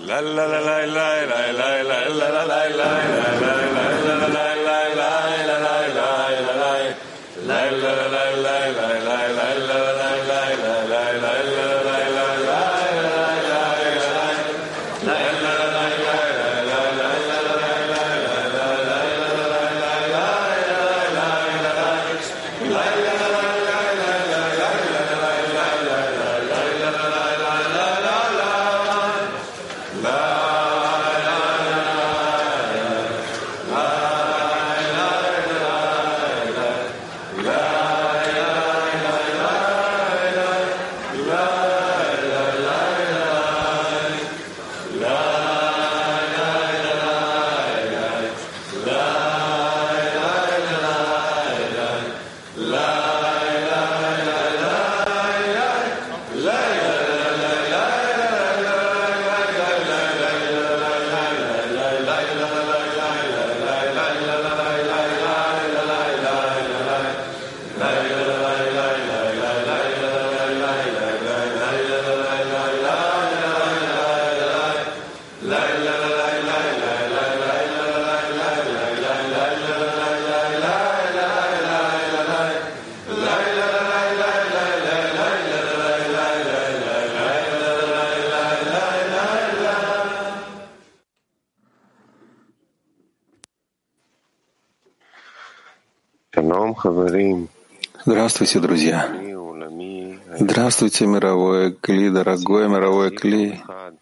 Здравствуйте, друзья. Здравствуйте, мировое кли, дорогое мировое кли.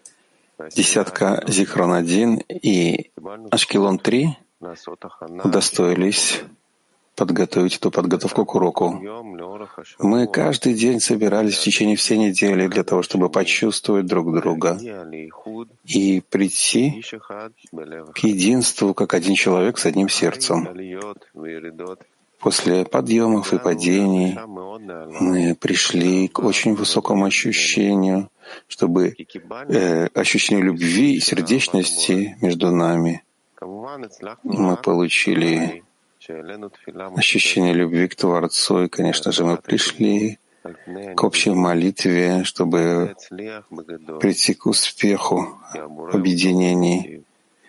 Десятка Зихрон-1 и Ашкелон-3 удостоились подготовить эту подготовку к уроку. Мы каждый день собирались в течение всей недели для того, чтобы почувствовать друг друга и прийти к единству, как один человек с одним сердцем. После подъемов и падений мы пришли к очень высокому ощущению, чтобы ощущению любви и сердечности между нами. Мы получили ощущение любви к Творцу, и, конечно же, мы пришли к общей молитве, чтобы прийти к успеху в объединении.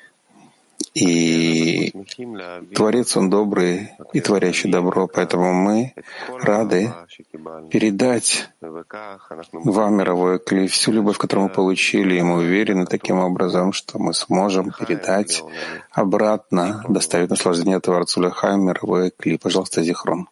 И Творец, Он добрый и творящий добро, поэтому мы рады передать вам, мировой кли, всю любовь, которую мы получили, и мы уверены таким образом, что мы сможем передать обратно, доставить наслаждение Творцу Лахаим, мировой кли. Пожалуйста, Зихрон.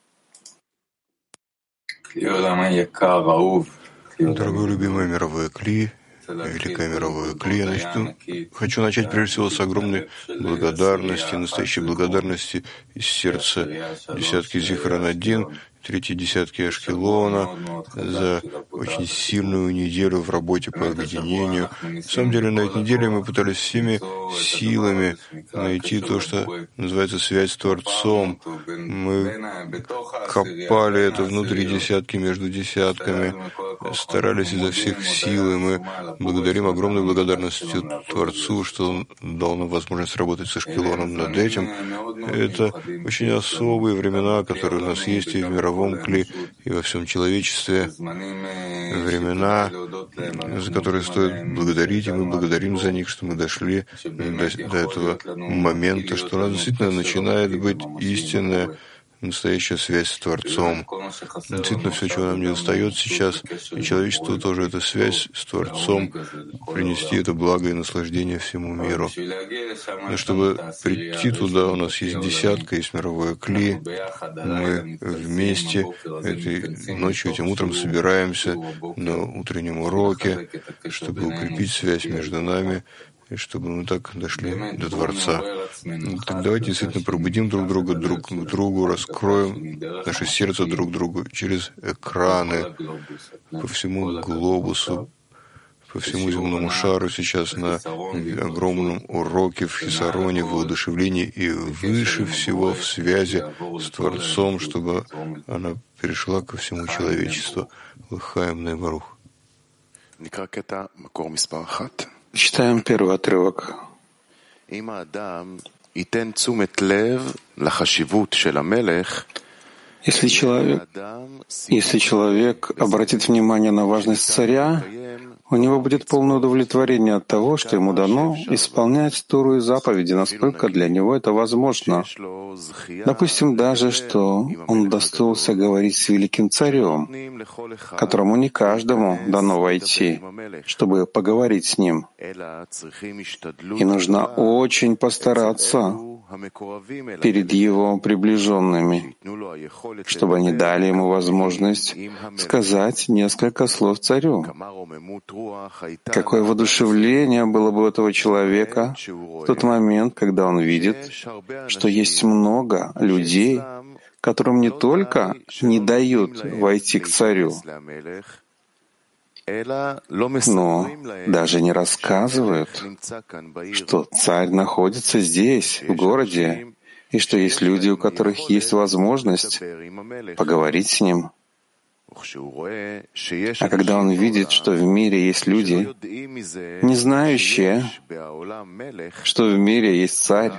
Дорогой любимый мировой кли, великое мировое кли, я хочу начать прежде всего с огромной благодарности, настоящей благодарности из сердца десятки Зихрон-1, третьей десятки Ашкелона за очень сильную неделю в работе по объединению. На самом деле, на этой неделе мы пытались всеми силами найти то, что называется связь с Творцом. Мы копали это внутри десятки, между десятками, старались изо всех сил, и мы благодарим огромной благодарностью Творцу, что Он дал нам возможность работать с Ашкелоном над этим. Это очень особые времена, которые у нас есть и в мировом кли, и во всем человечестве. Времена, за которые стоит благодарить, и мы благодарим за них, что мы дошли до этого момента, что у нас действительно начинает быть истинная, настоящая связь с Творцом. Действительно, все, чего нам не достает сейчас, и человечеству тоже эта связь с Творцом, принести это благо и наслаждение всему миру. Но чтобы прийти туда, у нас есть десятка, есть мировое кли. Мы вместе этой ночью, этим утром собираемся на утреннем уроке, чтобы укрепить связь между нами, и чтобы мы так дошли до Творца. Так давайте действительно пробудим друг друга друг к другу, раскроем наше сердце друг к другу через экраны по всему глобусу, по всему земному шару сейчас на огромном уроке в Хисароне, в воодушевлении и выше всего в связи с Творцом, чтобы она перешла ко всему человечеству. Лахаим Нейбарух. Читаем первый отрывок. Если человек обратит внимание на важность царя, у него будет полное удовлетворение от того, что ему дано исполнять Тору и заповеди, насколько для него это возможно. Допустим даже, что он удостоился говорить с великим царем, которому не каждому дано войти, чтобы поговорить с ним. И нужно очень постараться перед его приближенными, чтобы они дали ему возможность сказать несколько слов царю. Какое воодушевление было бы у этого человека в тот момент, когда он видит, что есть много людей, которым не только не дают войти к царю, но даже не рассказывают, что царь находится здесь, в городе, и что есть люди, у которых есть возможность поговорить с ним. А когда он видит, что в мире есть люди, не знающие, что в мире есть царь,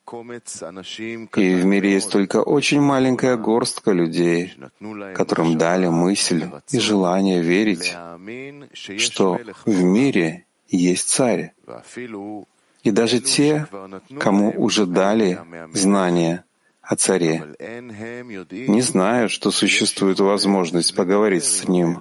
и в мире есть только очень маленькая горстка людей, которым дали мысль и желание верить, что в мире есть царь. И даже те, кому уже дали знания о царе, не знают, что существует возможность поговорить с ним.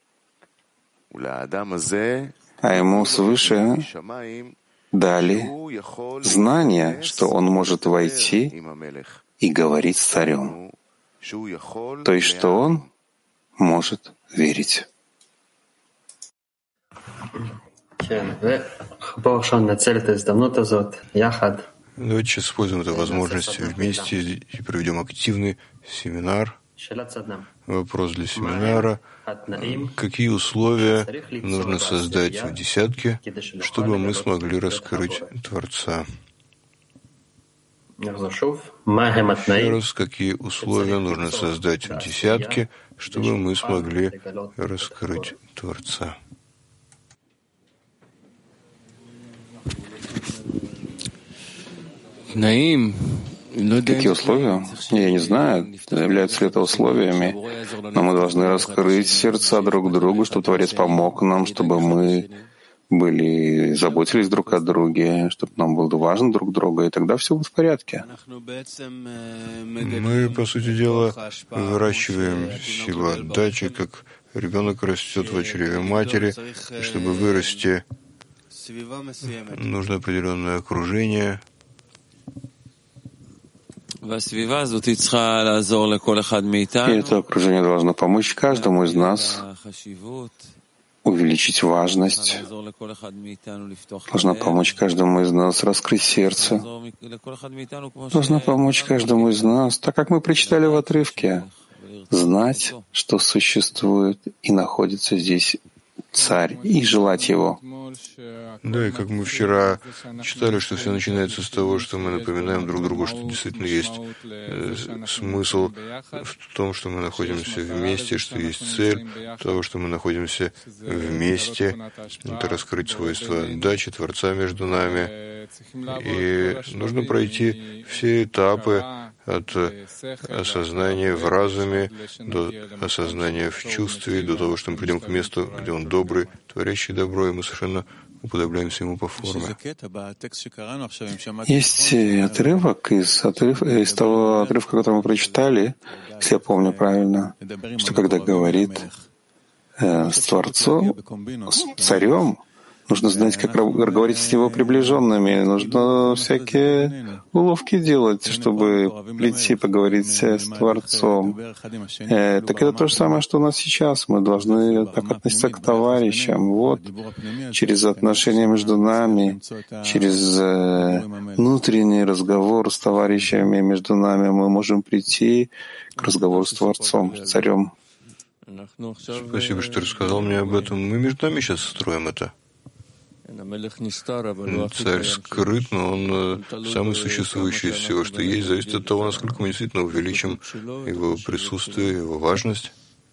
А ему свыше дали знание, что он может войти и говорить с царем, то есть что он может верить. Давайте используем эту возможность вместе и проведем активный семинар. Вопрос для семинара. Какие условия нужно создать в десятке, чтобы мы смогли раскрыть Творца? Еще раз, какие условия нужно создать в десятке, чтобы мы смогли раскрыть Творца? Какие условия? Я не знаю, являются ли это условиями, но мы должны раскрыть сердца друг другу, чтобы Творец помог нам, чтобы мы заботились друг о друге, чтобы нам было важно друг друга, и тогда все будет в порядке. Мы, по сути дела, выращиваем силу отдачи, как ребенок растет в чреве матери, и чтобы вырасти, нужно определенное окружение. И это окружение должно помочь каждому из нас увеличить важность, должна помочь каждому из нас раскрыть сердце, должна помочь каждому из нас, так как мы прочитали в отрывке, знать, что существует и находится здесь Царь, и желать Его. Да, и как мы вчера читали, что все начинается с того, что мы напоминаем друг другу, что действительно есть смысл в том, что мы находимся вместе, что есть цель того, что мы находимся вместе. Это раскрыть свойства отдачи Творца между нами. И нужно пройти все этапы от осознания в разуме до осознания в чувстве, до того, что мы придем к месту, где Он добрый, творящий добро, и мы совершенно уподобляемся Ему по форме. Есть отрывок из того отрывка, который мы прочитали, если я помню правильно, что когда говорит с Творцом, с Царем, нужно знать, как говорить с Его приближенными. Нужно всякие уловки делать, чтобы прийти поговорить с Творцом. Так это то же самое, что у нас сейчас. Мы должны так относиться к товарищам. Вот, через отношения между нами, через внутренний разговор с товарищами между нами мы можем прийти к разговору с Творцом, с Царем. Спасибо, что рассказал мне об этом. Мы между нами сейчас строим это. Царь скрыт, но он самый существующий из всего, что есть, зависит от того, насколько мы действительно увеличим его присутствие, его важность.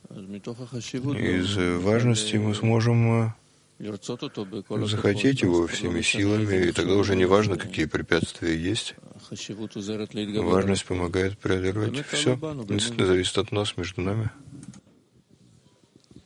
Из важности мы сможем захотеть его всеми силами, и тогда уже не важно, какие препятствия есть. Важность помогает преодолевать все. Действительно зависит от нас, между нами.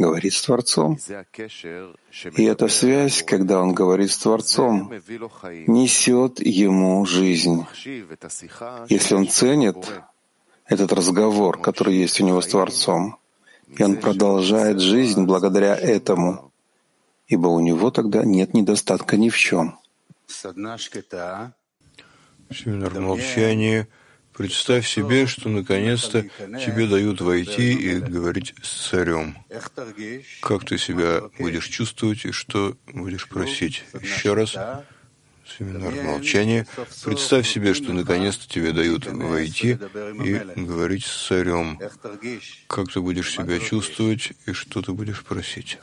говорит с Творцом. И эта связь, когда он говорит с Творцом, несет ему жизнь. Если он ценит этот разговор, который есть у него с Творцом, и он продолжает жизнь благодаря этому, ибо у него тогда нет недостатка ни в чем. Семинар молчания. Представь себе, что наконец-то тебе дают войти и говорить с царем. Как ты себя будешь чувствовать и что будешь просить? Еще раз. Семинар молчания. Представь себе, что наконец-то тебе дают войти и говорить с царем. Как ты будешь себя чувствовать и что ты будешь просить?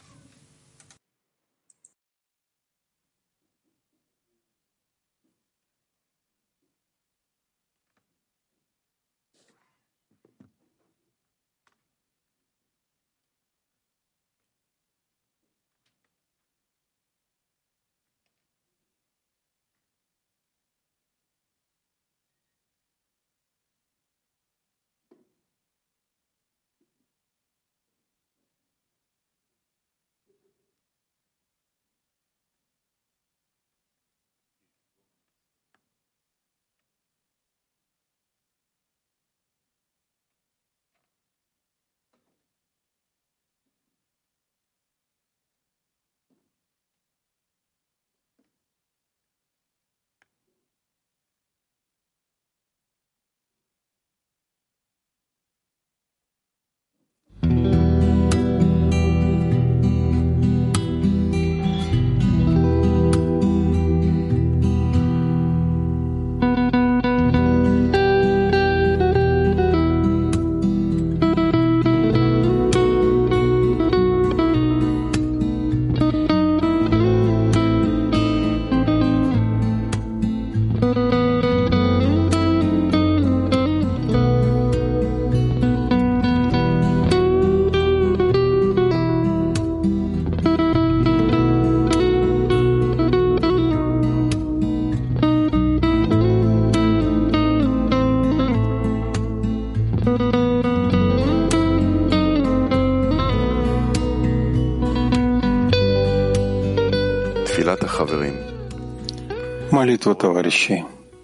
Молитва товарищей.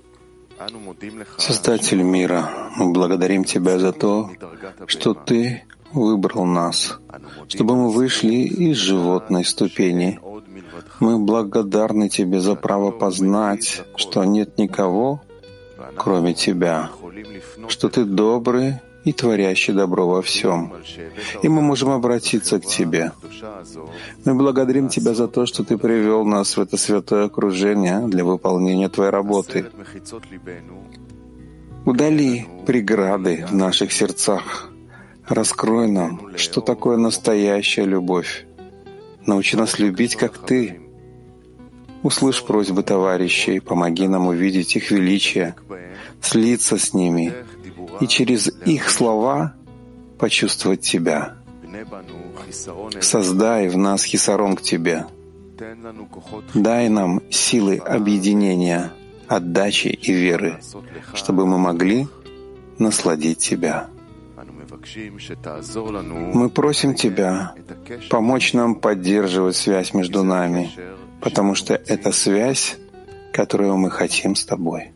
Создатель мира, мы благодарим Тебя за то, что Ты выбрал нас, чтобы мы вышли из животной ступени. Мы благодарны Тебе за право познать, что нет никого, кроме Тебя, что Ты добрый и творящий добро во всем. И мы можем обратиться к Тебе. Мы благодарим Тебя за то, что Ты привел нас в это святое окружение для выполнения Твоей работы. Удали преграды в наших сердцах. Раскрой нам, что такое настоящая любовь. Научи нас любить, как Ты. Услышь просьбы товарищей, помоги нам увидеть их величие, слиться с ними и через их слова почувствовать Тебя. Создай в нас хисарон к Тебе. Дай нам силы объединения, отдачи и веры, чтобы мы могли насладить Тебя. Мы просим Тебя помочь нам поддерживать связь между нами, потому что это связь, которую мы хотим с Тобой.